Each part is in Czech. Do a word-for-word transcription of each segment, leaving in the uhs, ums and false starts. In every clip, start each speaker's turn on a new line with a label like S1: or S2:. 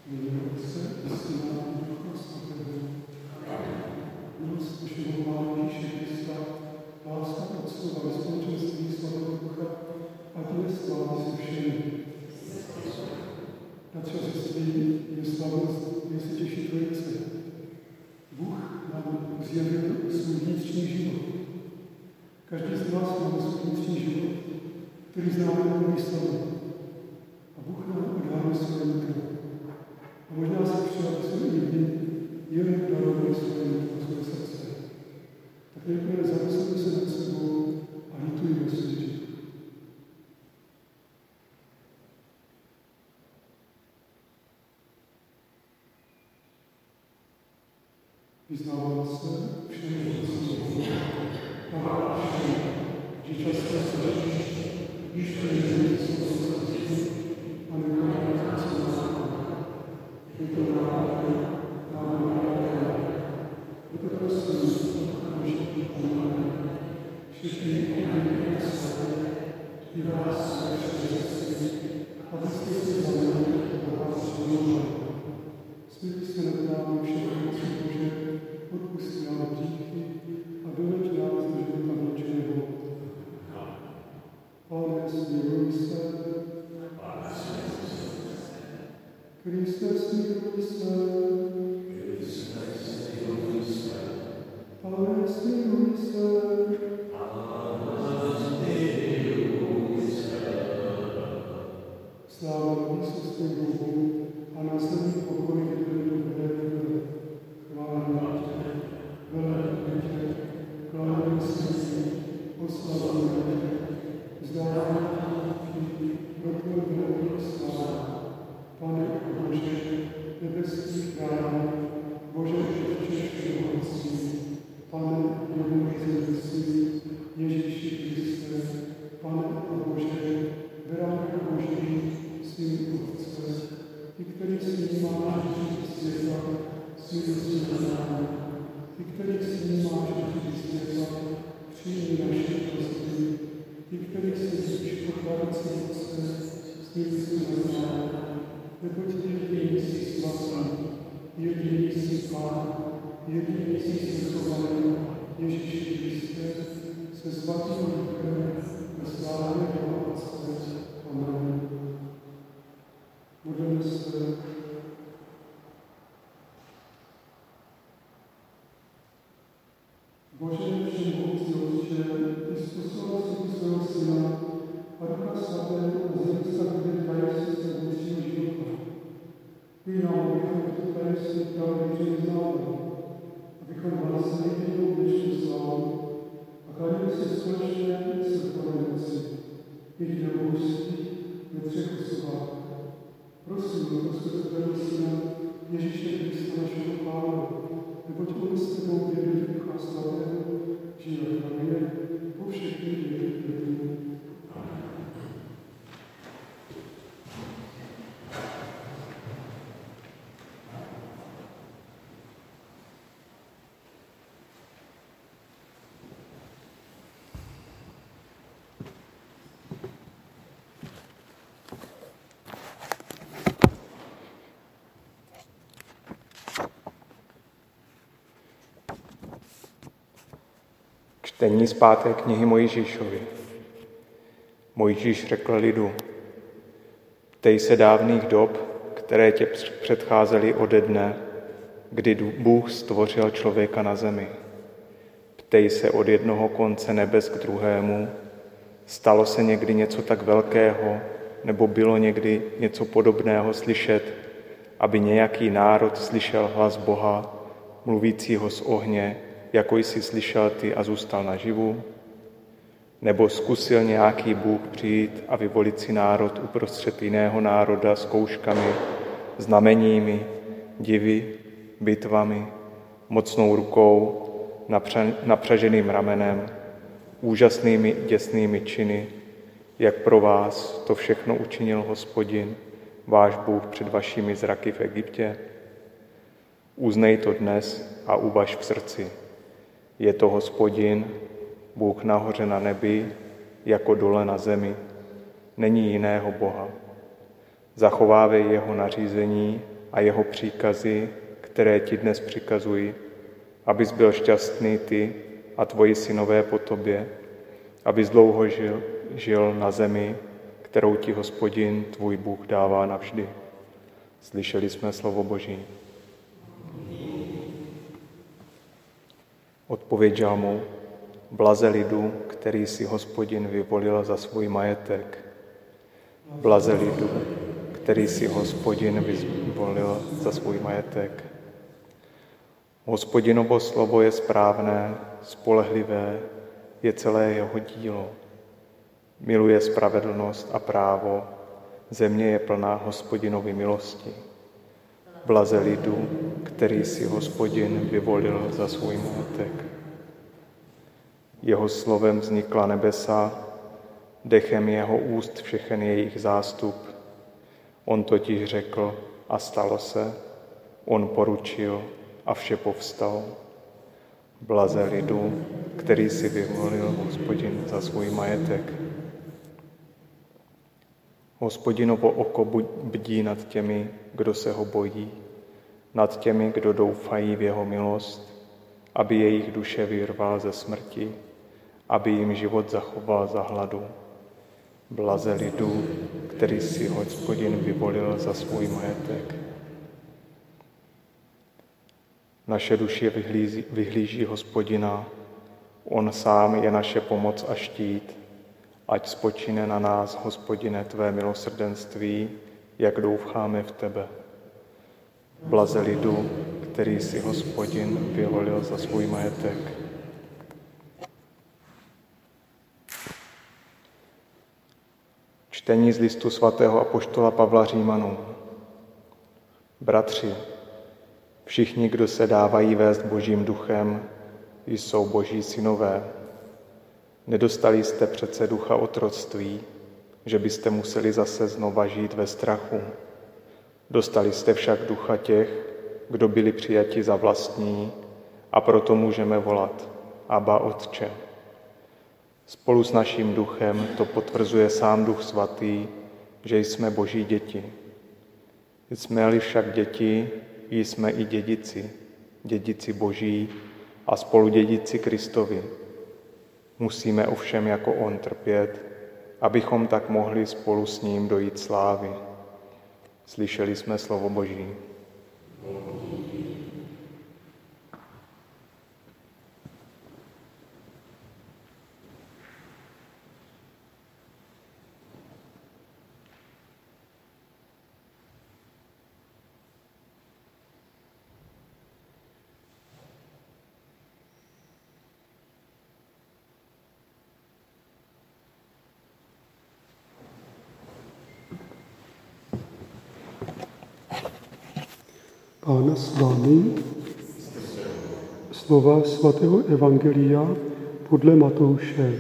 S1: Každý z nás má svůj vnitřní život, který známe velmi slavně. A Bůh nám odhálí svoje nitro. A možná se přijal, že jsme i my jen darovali svoje nitro, svoje srdce. Tak nejprve zamysleme se nad sebou a litujme svůj život. Vyznávám se všem, že jsem Bohu. A všem, že často se řeší, když to je svou srdci a nekáme se na je to náhodou, náhodou, je to prosím, okamžitý pomáhá. Všichni oběti a slavy, i vás se všem abyste si znamenali a vás přemluvali. Smíti se nad námi všechny, co Bože, odpustí nám hříchy a doveď nás do života věčného. Pane, smiluj se. Kriste, smiluj se. Pane, smiluj se. Sláva výsostně Bohu a následný pokoj je do dobré. Chvála tě, velké tě, kláňme se si, oslavujeme tě, vzdáváme ti, pro tvoj velký sláva. Pane Bože, nebeský králi, Bože Otče všemohoucí, Pane jednomující, Ježíši Kriste, Pane a Bože, beránku Boží, Syn Otce, ty, který s ním máš žít světa, svědectví na námi, ty, který s ním máš žít světa, přijmi naše prosby, ty, který sedíš po pravici Otce, svědectví na námi, neboť jediný jsi svatý, jediný jsi Pán, jediný jsi světovaný, Ježíši Kriste, se svatým duchem, ve slávě Otce. Amen. Budeme se Bože všemohoucí Otče, ty způsobil si svého Syna a Ducha Svatého a zjevil bude tajemství svého vnitřního života. Ty nám, abychom to tajemství pravdy přiznávali, abychom hlásili jedinou dnešní slávu a kladili si společně srdcové moci, jedinou božství ve třech osobách. Prosím, o skrze tvého Syna, Ježíše Krista našeho Pána, neboť on s tebou věří Ducha Svatého, žije v tobě po všechny věky věků.
S2: Čtení z páté knihy Mojžíšovi. Mojžíš řekl lidu: Ptej se dávných dob, které tě předcházely ode dne, kdy Bůh stvořil člověka na zemi. Ptej se od jednoho konce nebes k druhému, stalo se někdy něco tak velkého, nebo bylo někdy něco podobného slyšet, aby nějaký národ slyšel hlas Boha, mluvícího z ohně, jako jsi slyšel ty a zůstal naživu? Nebo zkusil nějaký Bůh přijít a vyvolit si národ uprostřed jiného národa zkouškami, znameními, divy, bitvami, mocnou rukou, napře- napřaženým ramenem, úžasnými děsnými činy, jak pro vás to všechno učinil Hospodin, váš Bůh před vašimi zraky v Egyptě? Uznej to dnes a uvaž v srdci. Je to Hospodin, Bůh nahoře na nebi, jako dole na zemi. Není jiného Boha. Zachovávej jeho nařízení a jeho příkazy, které ti dnes přikazuji, abys byl šťastný ty a tvoji synové po tobě, abys dlouho žil, žil na zemi, kterou ti Hospodin, tvůj Bůh, dává navždy. Slyšeli jsme slovo Boží. Odpověď žalmu: Blaze lidu, který si Hospodin vyvolil za svůj majetek. Blaze lidu, který si Hospodin vyvolil za svůj majetek. Hospodinovo slovo je správné, spolehlivé, je celé jeho dílo. Miluje spravedlnost a právo, země je plná Hospodinovy milosti. Blaze lidu, který si Hospodin vyvolil za svůj majetek. Jeho slovem vznikla nebesa, dechem jeho úst všechen jejich zástup. On totiž řekl a stalo se, on poručil a vše povstalo. Blaze lidu, který si vyvolil Hospodin za svůj majetek. Hospodinovo oko bdí nad těmi, kdo se ho bojí, nad těmi, kdo doufají v jeho milost, aby jejich duše vyrval ze smrti, aby jim život zachoval za hladu. Blaze lidu, který si Hospodin vyvolil za svůj majetek. Naše duše vyhlíží, vyhlíží Hospodina, on sám je naše pomoc a štít. Ať spočine na nás, Hospodine, tvé milosrdenství, jak doufáme v tebe. Blaze lidu, který si Hospodin vyvolil za svůj majetek. Čtení z listu svatého apoštola Pavla Římanům. Bratři, všichni, kdo se dávají vést Božím duchem, jsou Boží synové. Nedostali jste přece ducha otroctví, že byste museli zase znova žít ve strachu. Dostali jste však ducha těch, kdo byli přijati za vlastní, a proto můžeme volat Abba, Otče. Spolu s naším duchem to potvrzuje sám Duch Svatý, že jsme Boží děti. Jsme-li však děti, jsme i dědici, dědici Boží a spoludědici Kristovi. Musíme ovšem jako on trpět, abychom tak mohli spolu s ním dojít slávy. Slyšeli jsme slovo Boží.
S1: Pána s vámi, slova svatého evangelia podle Matouše.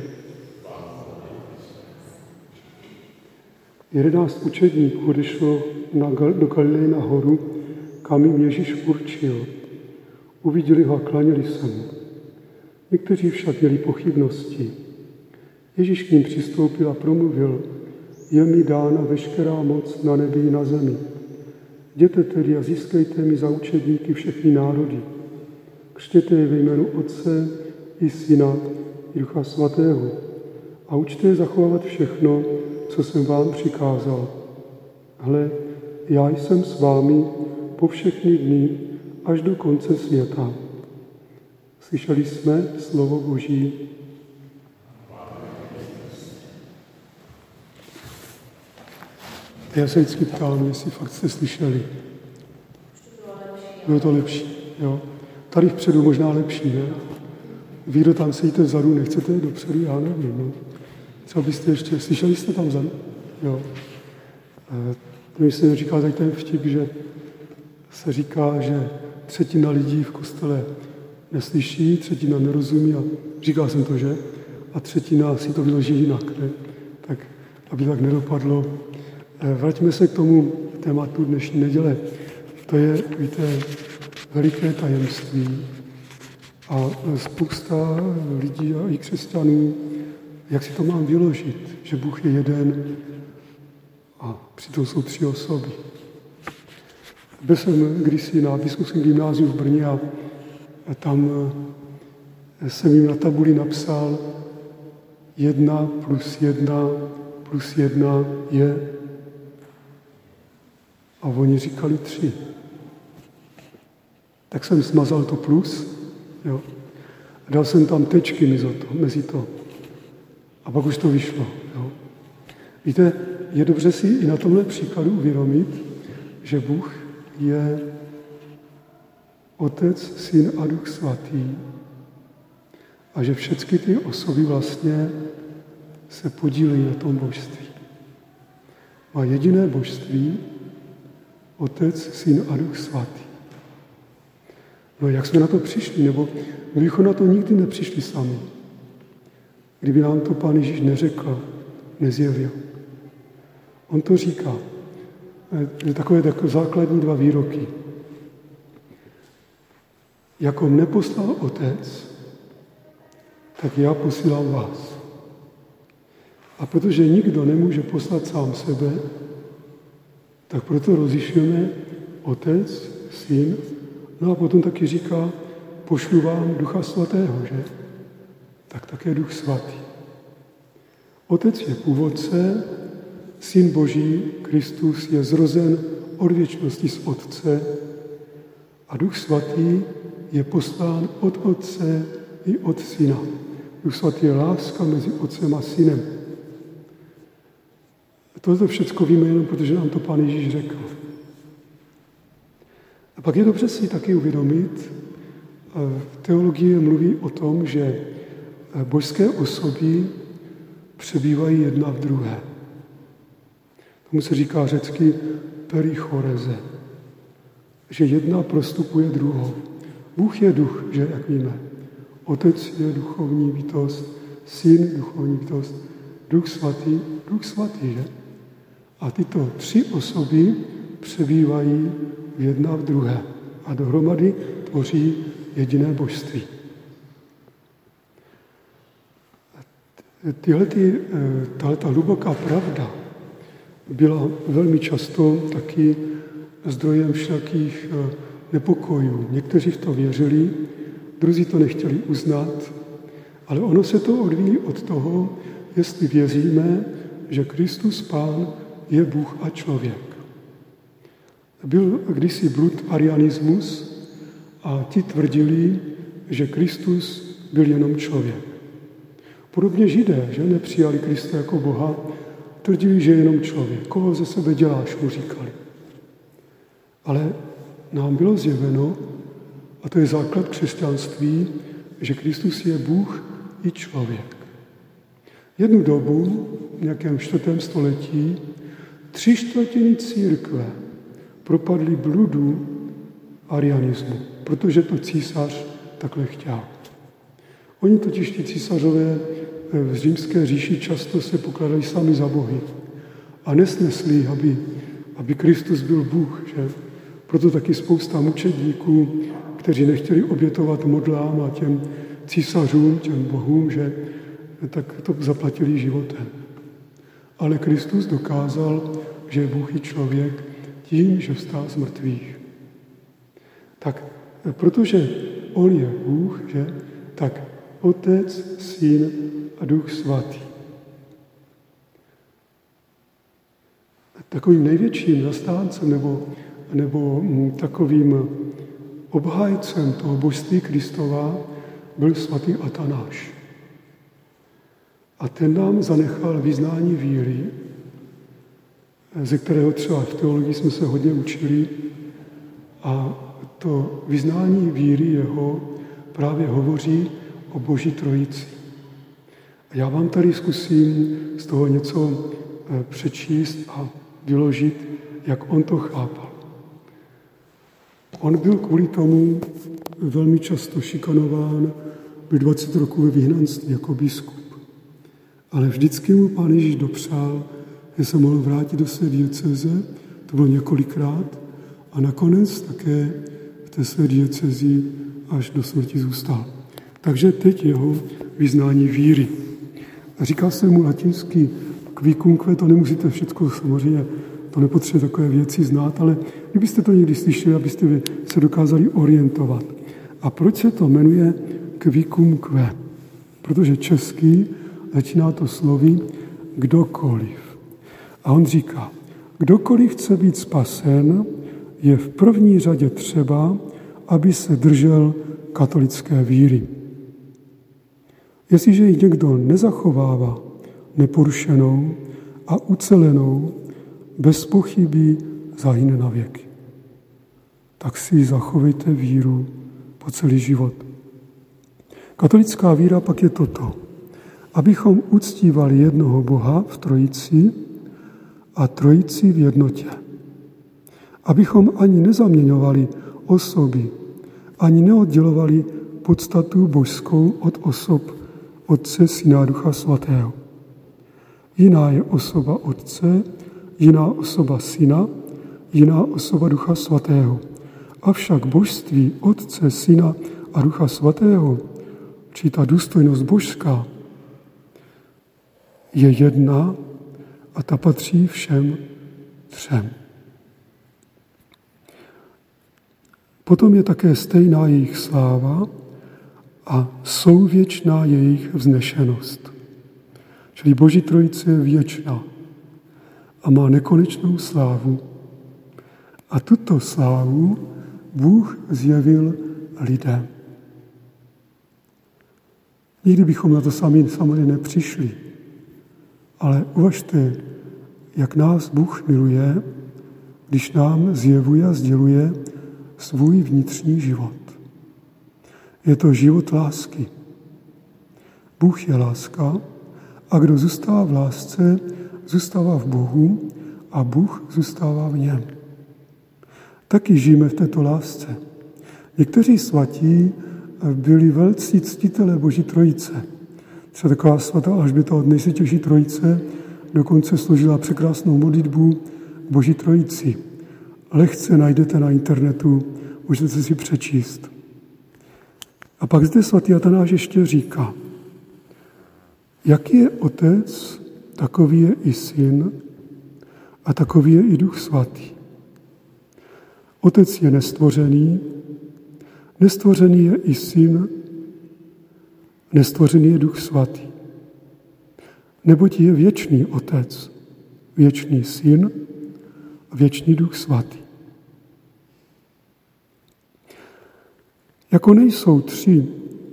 S1: Jedenáct učedníků odešlo na, do Galileje na horu, kam jim Ježíš určil. Uviděli ho a klaněli se mu. Někteří však měli pochybnosti. Ježíš k ním přistoupil a promluvil: Je mi dána veškerá moc na nebi i na zemi. Jděte tedy a získejte mi za učedníky všechny národy. Křtěte je ve jménu Otce i Syna i Ducha Svatého a učte je zachovávat všechno, co jsem vám přikázal. Hle, já jsem s vámi po všechny dny až do konce světa. Slyšeli jsme slovo Boží. Já se vždycky ptám, jestli fakt jste slyšeli. Bylo to lepší, jo. Tady vpředu možná lepší, ne? Vy, kdo tam sedíte vzadu, nechcete dopředu, já nevím, no. Třeba byste ještě, slyšeli jste tam vzadu? Jo. E, jsem říkal tady ten vtip, že se říká, že třetina lidí v kostele neslyší, třetina nerozumí a říkal jsem to, že? A třetina si to vyloží jinak, ne? Tak, aby tak nedopadlo. Vraťme se k tomu tématu dnešní neděle. To je, víte, veliké tajemství a spousta lidí a i křesťanů, jak si to mám vyložit, že Bůh je jeden a přitom jsou tři osoby. Byl jsem kdysi na biskupském gymnáziu v Brně a tam jsem jim na tabuli napsal jedna plus jedna plus jedna je. A oni říkali tři. Tak jsem smazal to plus, jo. A dal jsem tam tečky mezi to, mezi to. A pak už to vyšlo, jo. Víte, je dobře si i na tomhle příkladu uvědomit, že Bůh je Otec, Syn a Duch Svatý a že všechny ty osoby vlastně se podílejí na tom božství. Má jediné božství, Otec, Syn a Duch Svatý. No jak jsme na to přišli, nebo kdybychom na to nikdy nepřišli sami, kdyby nám to Pán Ježíš neřekl, nezjevil. On to říká. Takové, takové základní dva výroky. Jako mne poslal Otec, tak já posílám vás. A protože nikdo nemůže poslat sám sebe, tak proto rozlišujeme Otec, Syn, no a potom taky říká, pošlu vám Ducha Svatého, že? Tak také Duch Svatý. Otec je původce, Syn Boží, Kristus, je zrozen od věčnosti z Otce a Duch Svatý je poslán od Otce i od Syna. Duch Svatý je láska mezi Otcem a Synem. Toto všechno víme jenom, protože nám to Pán Ježíš řekl. A pak je dobře si taky uvědomit, teologie mluví o tom, že božské osoby přebývají jedna v druhé. Tomu se říká řecky perichoreze, že jedna prostupuje druhou. Bůh je duch, že, jak víme. Otec je duchovní bytost, Syn duchovní bytost, Duch Svatý, Duch Svatý, že? A tyto tři osoby přebývají jedna v druhé a dohromady tvoří jediné božství. Tahleta hluboká pravda byla velmi často taky zdrojem všakých nepokojů. Někteří v to věřili, druzí to nechtěli uznat, ale ono se to odvíjí od toho, jestli věříme, že Kristus Pán je Bůh a člověk. Byl kdysi blud arianismus a ti tvrdili, že Kristus byl jenom člověk. Podobně Židé, že nepřijali Krista jako Boha, tvrdili, že je jenom člověk. Koho ze sebe děláš, mu říkali. Ale nám bylo zjeveno, a to je základ křesťanství, že Kristus je Bůh i člověk. Jednu dobu, v nějakém čtvrtém století, tři čtvrtiny církve propadly bludu arianismu, protože to císař takhle chtěl. Oni totiž ti císařové v římské říši často se pokládali sami za bohy a nesnesli, aby, aby Kristus byl Bůh, že? Proto taky spousta mučedníků, kteří nechtěli obětovat modlám a těm císařům, těm bohům, že tak to zaplatili životem. Ale Kristus dokázal, že je Bůh i člověk tím, že vstál z mrtvých. Tak protože on je Bůh, že, tak Otec, Syn a Duch Svatý. Takovým největším zastáncem nebo, nebo takovým obhájcem toho božství Kristova byl svatý Atanáš. A ten nám zanechal vyznání víry, ze kterého třeba v teologii jsme se hodně učili. A to vyznání víry jeho právě hovoří o Boží trojici. A já vám tady zkusím z toho něco přečíst a vyložit, jak on to chápal. On byl kvůli tomu velmi často šikanován, byl dvacet roků ve vyhnanství jako biskup. Ale vždycky mu Pán Ježíš dopřál, že se mohl vrátit do své diecéze, to bylo několikrát, a nakonec také v té své diecézi až do smrti zůstal. Takže teď jeho vyznání víry. A říká se mu latinsky quicunque, to nemusíte všechno samozřejmě to nepotřebuje takové věci znát, ale kdybyste to někdy slyšeli, abyste se dokázali orientovat. A proč se to jmenuje Kvikum Kve? Protože český začíná to slovy kdokoliv. A on říká, kdokoliv chce být spasen, je v první řadě třeba, aby se držel katolické víry. Jestliže ji někdo nezachovává neporušenou a ucelenou, bez pochyby zahyne na věky. Tak si zachovejte víru po celý život. Katolická víra pak je toto, abychom uctívali jednoho Boha v trojici a trojici v jednotě. Abychom ani nezaměňovali osoby, ani neoddělovali podstatu božskou od osob Otce, Syna a Ducha Svatého. Jiná je osoba Otce, jiná osoba Syna, jiná osoba Ducha Svatého. Avšak božství Otce, Syna a Ducha Svatého, či ta důstojnost božská, je jedna a ta patří všem třem. Potom je také stejná jejich sláva a souvěčná jejich vznešenost. Čili Boží trojice je věčná a má nekonečnou slávu. A tuto slávu Bůh zjevil lidem. Nikdy bychom na to sami samozřejmě nepřišli, ale uvažte, jak nás Bůh miluje, když nám zjevuje a sděluje svůj vnitřní život. Je to život lásky. Bůh je láska a kdo zůstává v lásce, zůstává v Bohu a Bůh zůstává v něm. Taky žijeme v této lásce. Někteří svatí byli velcí ctitelé Boží trojice. Třeba taková svatá Alžběta od Nejsvětější trojice dokonce složila překrásnou modlitbu Boží trojici. Lehce najdete na internetu, můžete si přečíst. A pak zde svatý Atanáš ještě říká, jaký je Otec, takový je i Syn a takový je i Duch Svatý. Otec je nestvořený, nestvořený je i Syn, nestvořený je Duch Svatý. Neboť je věčný Otec, věčný Syn a věčný Duch Svatý. Jako nejsou tři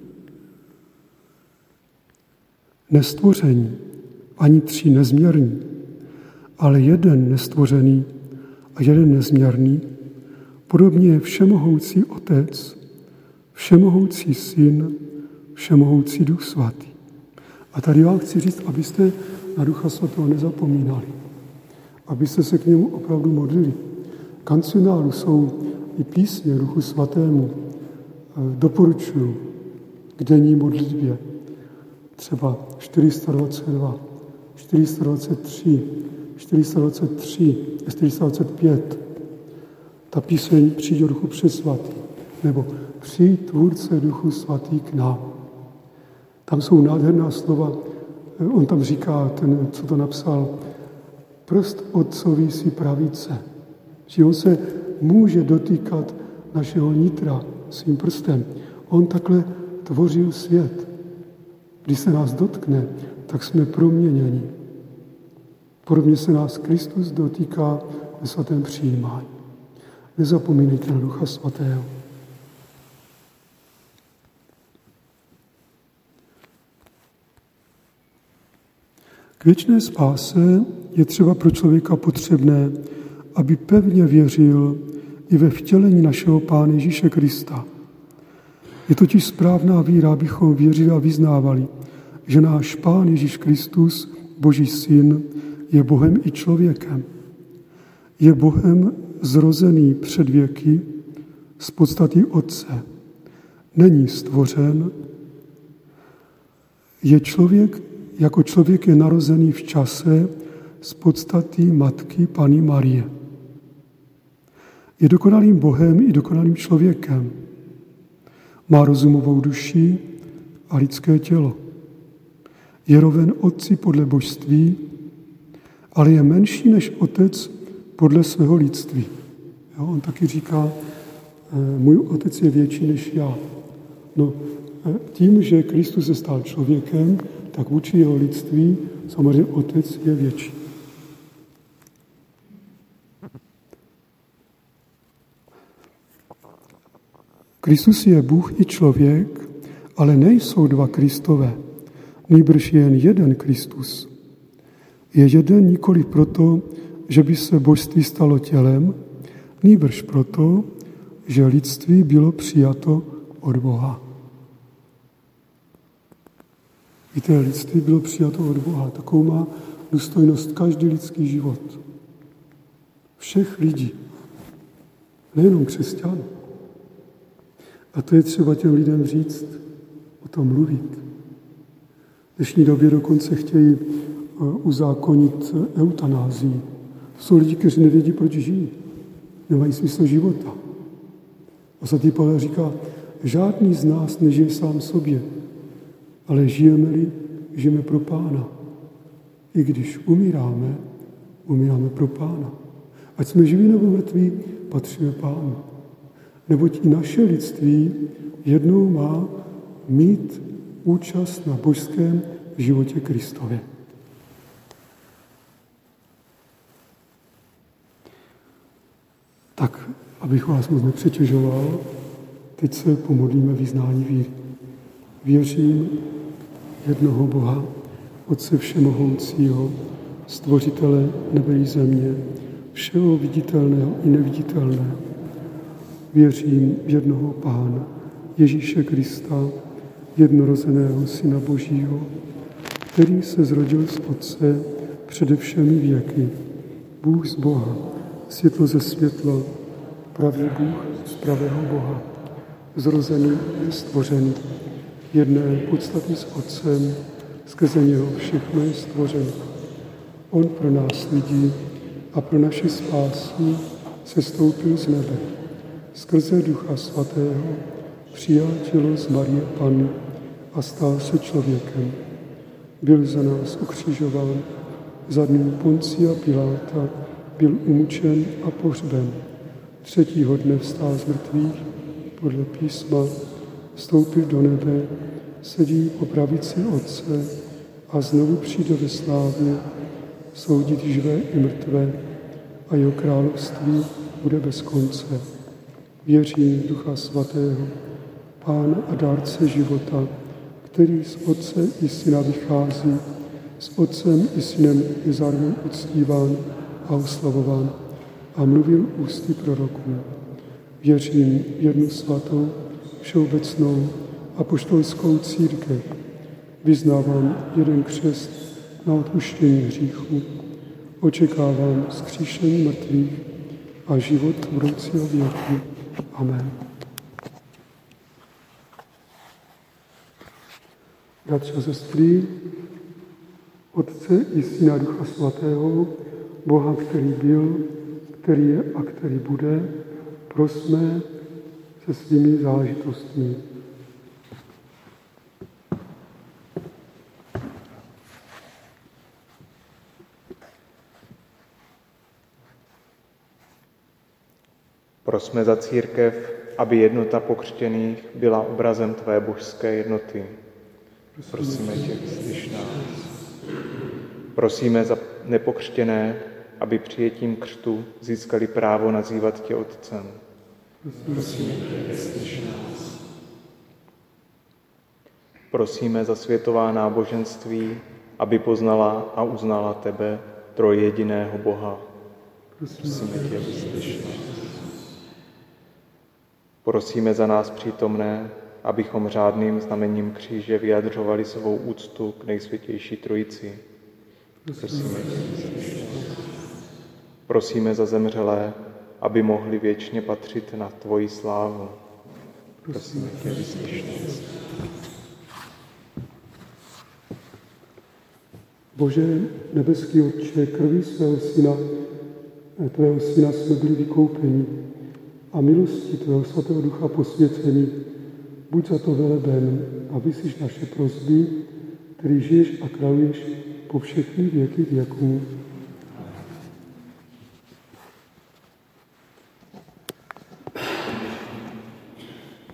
S1: nestvoření, ani tři nezměrní, ale jeden nestvořený a jeden nezměrný, podobně je všemohoucí Otec, všemohoucí Syn, všemohoucí Duch Svatý. A tady vám chci říct, abyste na Ducha Svatého nezapomínali, abyste se k němu opravdu modlili. V kancionálu jsou i písně Duchu Svatému. Doporučuji k denní modlitbě třeba čtyři sta dvacet dva, čtyři sta dvacet tři, čtyři sta dvacet tři, čtyři sta dvacet pět. Ta píseň Přijď, Duchu přesvatý, nebo Přijď, Tvůrce Duchu Svatý k nám. Tam jsou nádherná slova, on tam říká, ten, co to napsal, prst Otcovi si pravice. Že on se může dotýkat našeho nitra svým prstem. On takhle tvořil svět. Když se nás dotkne, tak jsme proměněni. Podobně se nás Kristus dotýká ve svatém přijímání. Nezapomínejte na Ducha Svatého. K věčné spáse je třeba pro člověka potřebné, aby pevně věřil i ve vtělení našeho Pána Ježíše Krista. Je totiž správná víra, abychom věřili a vyznávali, že náš Pán Ježíš Kristus, Boží Syn, je Bohem i člověkem. Je Bohem zrozený před věky z podstaty Otce. Není stvořen. Je člověk, jako člověk je narozený v čase z podstaty Matky Panny Marie. Je dokonalým Bohem i dokonalým člověkem. Má rozumovou duši a lidské tělo. Je roven Otci podle božství, ale je menší než Otec podle svého lidství. Jo, on taky říká, můj otec je větší než já. No, tím, že Kristus se stal člověkem, tak vůči jeho lidství samozřejmě otec je větší. Kristus je Bůh i člověk, ale nejsou dva Kristové, nýbrž jen jeden Kristus. Je jeden nikoli proto, že by se božství stalo tělem, nýbrž proto, že lidství bylo přijato od Boha. Víte, lidství bylo přijato od Boha. Takovou má důstojnost každý lidský život. Všech lidí. Nejenom křesťanů. A to je třeba těm lidem říct, o tom mluvit. V dnešní době dokonce chtějí uzákonit eutanázii. Jsou lidi, kteří nevědí, proč žijí. Nemají smysl života. A svatý Pavel říká, žádný z nás nežije sám sobě, ale žijeme-li, žijeme pro Pána. I když umíráme, umíráme pro Pána. Ať jsme živí nebo mrtví, patříme Pánu. Neboť i naše lidství jednou má mít účast na božském životě Kristově. Tak, abych vás moc nepřetěžoval, teď se pomodlíme vyznání víry. Věřím jednoho Boha, Otce všemohoucího, stvořitele nebe i země, všeho viditelného i neviditelného. Věřím v jednoho Pána, Ježíše Krista, jednorozeného Syna Božího, který se zrodil z Otce přede všemi věky, Bůh z Boha, světlo ze světla, pravý Bůh z pravého Boha, zrozený, nestvořený, jedné podstaty s Otcem, skrze něho všechno je stvořeno. On pro nás lidí a pro naši spásu sestoupil z nebe. Skrze Ducha Svatého přijal tělo z Marie Panny a stal se člověkem. Byl za nás ukřižován, za dnů Poncia Piláta byl umučen a pohřben. Třetího dne vstál z mrtvých podle písma, vstoupil do nebe, sedí po pravici Otce a znovu přijde ve slávě soudit živé i mrtvé a jeho království bude bez konce. Věřím Ducha Svatého, Pána a dárce života, který z Otce i Syna vychází, s Otcem i Synem je zároveň uctíván a oslavován a mluvil ústy proroků. Věřím v jednu svatou, všeobecnou apoštolskou církev. Vyznávám jeden křest na odpuštění hříchů. Očekávám vzkříšení mrtvých a život budoucího věku. Amen. Bratři a sestry, Otce i Syna Ducha Svatého, Boha, který byl, který je a který bude, prosme se svými záležitostmi.
S2: Prosme za církev, aby jednota pokřtěných byla obrazem tvé božské jednoty. Prosíme tě, vyslyš nás. Prosíme za nepokřtěné, aby přijetím křtu získali právo nazývat tě Otcem. Prosíme tě, vyslyš nás. Prosíme za světová náboženství, aby poznala a uznala tebe, trojjediného Boha. Prosíme tě, vyslyš nás. Prosíme za nás přítomné, abychom řádným znamením kříže vyjadřovali svou úctu k nejsvětější Trojici. Prosíme tě, vyslyš nás. Prosíme za zemřelé, aby mohli věčně patřit na tvoji slávu. Prosíme tě, vyslyš nás.
S1: Bože, nebeský Otče, krví svého syna, tvého syna jsme byli vykoupeni a milostí tvého svatého Ducha posvěcení. Buď za to veleben a vyslyš naše prosby, který žiješ a králuješ po všechny věky věků.